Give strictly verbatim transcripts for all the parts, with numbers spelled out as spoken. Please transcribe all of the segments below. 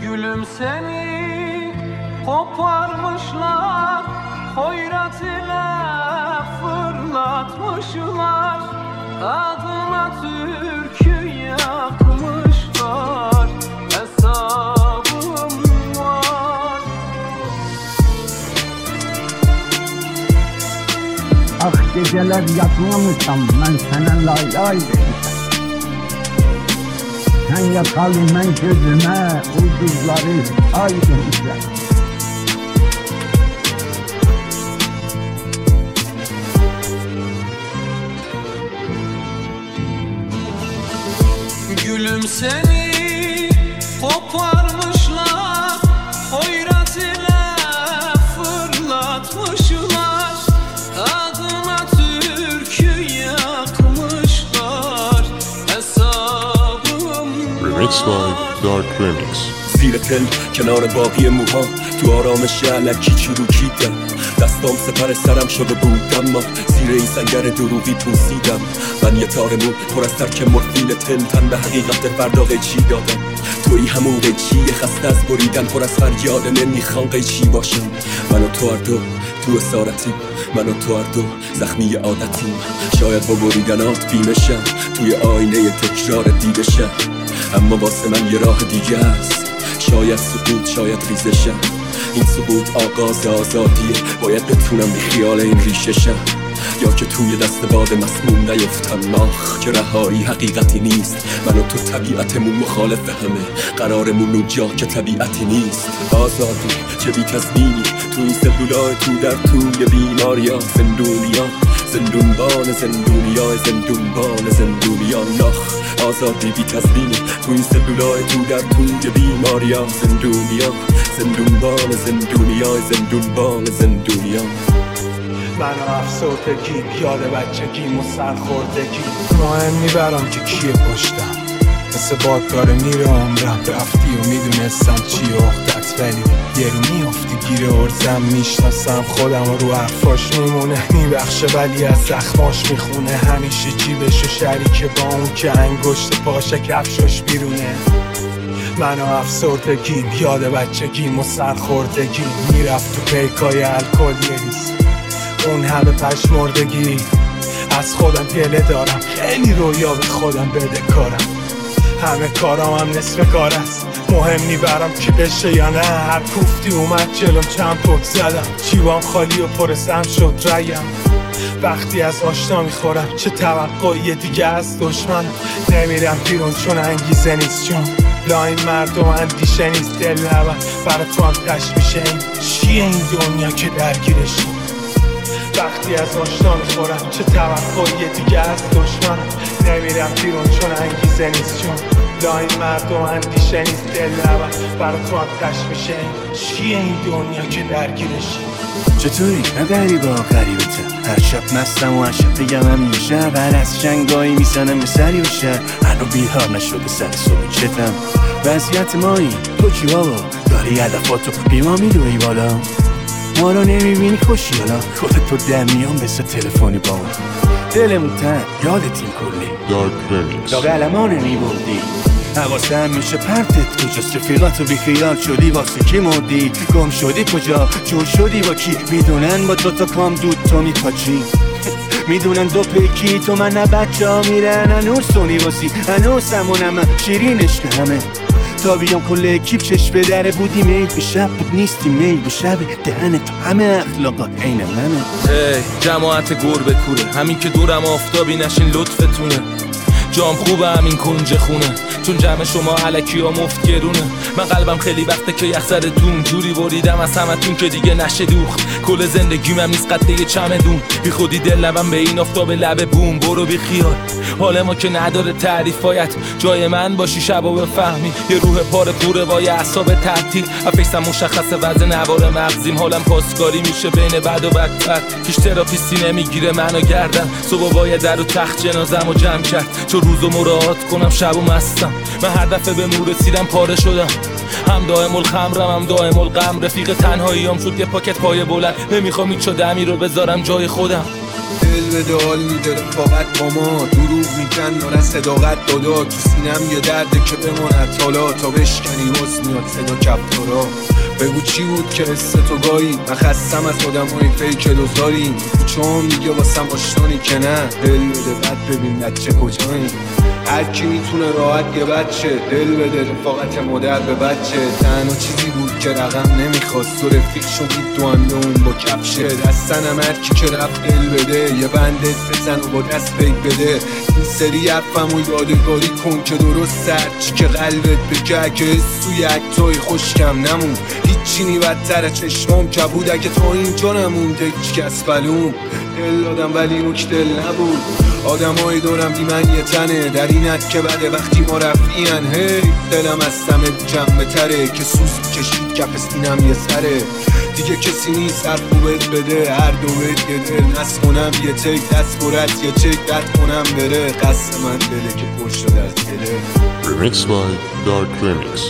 Gülüm seni koparmışlar, hoyrat ile fırlatmışlar, adına türkü yakmışlar, hesabım var. Ah geceler yatmamışsam ben sana lay lay demişim. Sen yakalım ben gözüme ulduzları ay demişler. Gülüm seni koparmışlar, hoyrat ile fırlatmışlar, adına türkü yakmışlar, hesabım Remix by Dark Remix. زیر تل کنار باقی موها تو آرامش علکی چروکیدم، دستام سپر سرم شده بود اما زیر این سنگر دروغی پوسیدم. من یه تار مو پر از ترک مورفین تل، تن به حقیقت فردا قیچی دادم. توی همون قیچی خسته از بریدن، پر از فریاد نمیخوان قیچی باشم. من و تو هر دو تو اسارتیم، من و تو هر دو زخمی عادتیم. شاید با بریدنات بیمشم، توی آینه تکرار دیدشم، اما واسه من یه راه دیگه است. شاید سقوط، شاید ریزشم. این سقوط آغاز آزادیه، باید بتونم بی خیال این ریششم، یا که توی دست باد مسموم نیفتم. آخ که رهایی حقیقتی نیست، من و تو طبیعتمون مخالف همه، قرارمون اون جا که طبیعتی نیست. آزادی چه بی تضمینی تو این سلولای تو در توی بیماریا، زندونیا زندونبان زندونیا زندونبان زندونیا. نخ آزادی بی تضمینی تو این سلولای تو در توی بیماریا، زندونیا زندونبان زندونیا زندونبان زندونیا. من و افسردگی، یاد بچگیم و سرخوردگی، مهم میبرم که کیه پشتم، مثل باد داره میره عمرم. رفتی و میدونستم چیه اختت، ولی یه رو میافتی گیر ارزم. میشناسم خودم و رو حرفاش میمونه، میبخشه ولی از زخماش میخونه. همیشه جیبش و شریکه با اون که انگشت پاشه کفشاش بیرونه. من و افسردگیم، یاد بچگیم و سرخوردگی، میرفت تو پیکای الکل یه ریز، اون همه پشمردگی. از خودم گله دارم، خیلی رویا به خودم بده کارم. همه کارام هم نصف کار است، مهم نیبرم که بشه یا نه. هر کوفتی اومد جلوم چند پک زدم، جیبام خالی و پرسم شد ریم. وقتی از آشنا میخورم چه توقعی دیگه از دشمنم. نمیرم بیرون چون انگیزه نیست، چون لاین مردم اندیشه نیست. دل نبر برای تو هم تشمیشه، این چیه این دنیا که درگیرشی. وقتی از آشنا میخورم چه توقعی دیگه از دشمنم. نمیرم بیرون چون انگیزه نیست، چون لاین مردم اندیشه نیست. دل نبر برای تو هم تشمیشه، این چیه این دنیا که درگیرشی. چطوری؟ نه غریبا غریبتم، هر شب مستم و هر شب بگم همیشه. هر از جنگایی میزنم به سری و شهر، هنو بیهار نشده سر صبح چتم. وضعیت مایی تو چی بابا؟ داری هدفاتو بیما میدوی بالا، ما رو نمیبینی کشی حالا. خودتو در میان بسه تلفنی با اون دلمون تن یادت این کلی Dark Remix. تا قلمان میبردی حواسه هم میشه پرتت کجاست. رفیقاتو بیخیال شدی واسه کی مردی؟ گم شدی کجا؟ جور شدی با کی؟ میدونن با دوتا کام دود تو میپاچی، میدونن دو پیکی تو من نه بچه ها میرن. هنوز تو نیواسی هنوز همونم شیرینش که همه تا بیام کل اکیب چشم به دره بودی. میل به شب بود نیستی میل به شب دهن تو همه اخلاقات عین منه. ای جماعت گربه کوره، همین که دورم آفتابی نشین لطفتونه. جام خوبه همین کنج خونه، چون جمع شما علکی ها مفت گرونه. من قلبم خیلی وقته که یخ زده دون، جوری بریدم از همتون که دیگه نشه دوخت. کل زندگیم هم نیست قد یه چمدون، بی خودی دل لبم به این آفتاب لبه بوم. برو بی خیال، حال ما که نداره تعریف، باید جای من باشی شبا بفهمی. یه روح پاره پوره با یه اعصاب تعطیل، افیسم مشخصه وزن نوار مغزیم. حالم پاسکاری میشه بین بد و بدتر، هیچ تراپیستی نمیگیره منو گردن. صبح باید در و تخت جنازم و جمع کرد، چون روزو مراعات کنم شبو مستم. من هر دفعه به نور رسیدم پاره شدم، هم دائم الخمرم هم دائم الغم. رفیق تنهاییام شد یه پاکت پای بلند، نمیخوام هیچ دمی رو بذارم جای خودم. دل بده حال میده رفاقت با ما، دروغ میگن ناره صداقت دادا، تو سینم یه درده که بماند حالا تا بشکنی حس میاد صدا کفتارا. بگو چی بود که حس تو گاهی، من خستم از آدمای فیک دوزاری، چون میگه واسم آشنانی که نه، دل بده بعد ببین بچه کجایی. هر کی میتونه راحت یه بچه دل بده رفاقت مادر به بچه، تنها چیزی بود که رقم نمیخواست، تو رفیق شدید تو هم اون با کفشه، دستنم هر کی که رفت دل بده یه بندت بزن و با دست پیک بده. این سری حرفم و یادگاری کن که درست سرچی که قلبت بگه که سوی اکتای خوشکم نمون، هیچی نی بدتر چشمام کبود اگه تو اینجا نمونده هیچ کس بلوم. دل دادم ولی نوک دل نبود، آدم های دورم بی من یه تنه، در اینت که بده وقتی ما رفیان هی دلم از سمه جمع تره که سوز کشید کف سینم یه سره، دیگه کسی نیست هر خوبت بده هر دو بهت یه دل نست کنم یه تک دست برد یه چک رد کنم بره، قصد من دله که پر شده از دله. Remix by Dark Remix.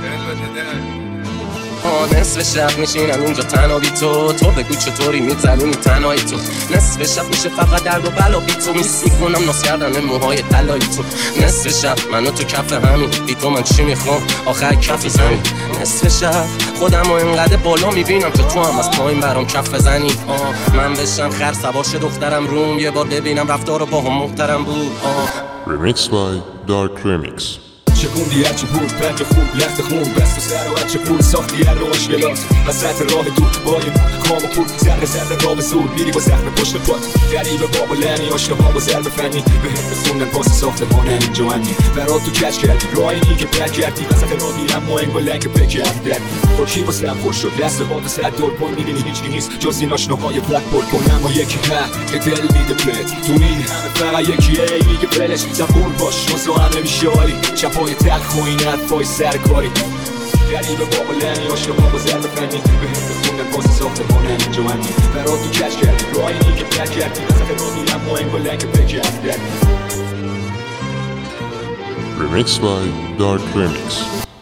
نصف شب میشینم اینجا تنها بی تو، تو بگو چطوری میترونی تنهایی تو، نصف شب میشه فقط درد و بلا بی تو، میس میکنم ناس کردن موهای طلایی تو، نصف شب منو تو کف همین بی تو من چی میخوام آخر کفی زمین، نصف شب خودم و اینقدر بالا میبینم که تو هم از پایین برام کف بزنی، آه من بشم خر سواش دخترم روم یه بار ببینم رفتار با هم محترم بود. آه Remix by Dark Remix. چکوندی هرچی بود بند خوب لخت خون بست و سر و هرچه پول ساختی هر رو مشکلات وسط راه دور بای کام و پول زرق زرق راه زور میری با زخم پشت پات غریبه باب و لعنی آشنا ها با ضرب فنی به هم رسوندن پاس ساختمان اینجا هنی برات تو کچ کردی راهی که بد کردی وسط راه میرم ما انگار لنگ بکردی دردی خوشی واسم خوش شد دست ها به صد دور پل میبینی هیچکی نیست جز این آشناهای بلک بول کن اما یکی هست که دل میده بهت تو این همه فقط یکیه میگه بلش زبور باش واسه همه میشه عالی چپای تلخ و این حرفای سرکاری غریبه باب و لعنی آشنا ها با ضرب فنی به هم رسوندن پاس ساختمان اینجا هنی برات تو کچ کردی راهی که بد کردی وسط راه میرم ما انگار لنگ بکردی. Remix by Dark Remix.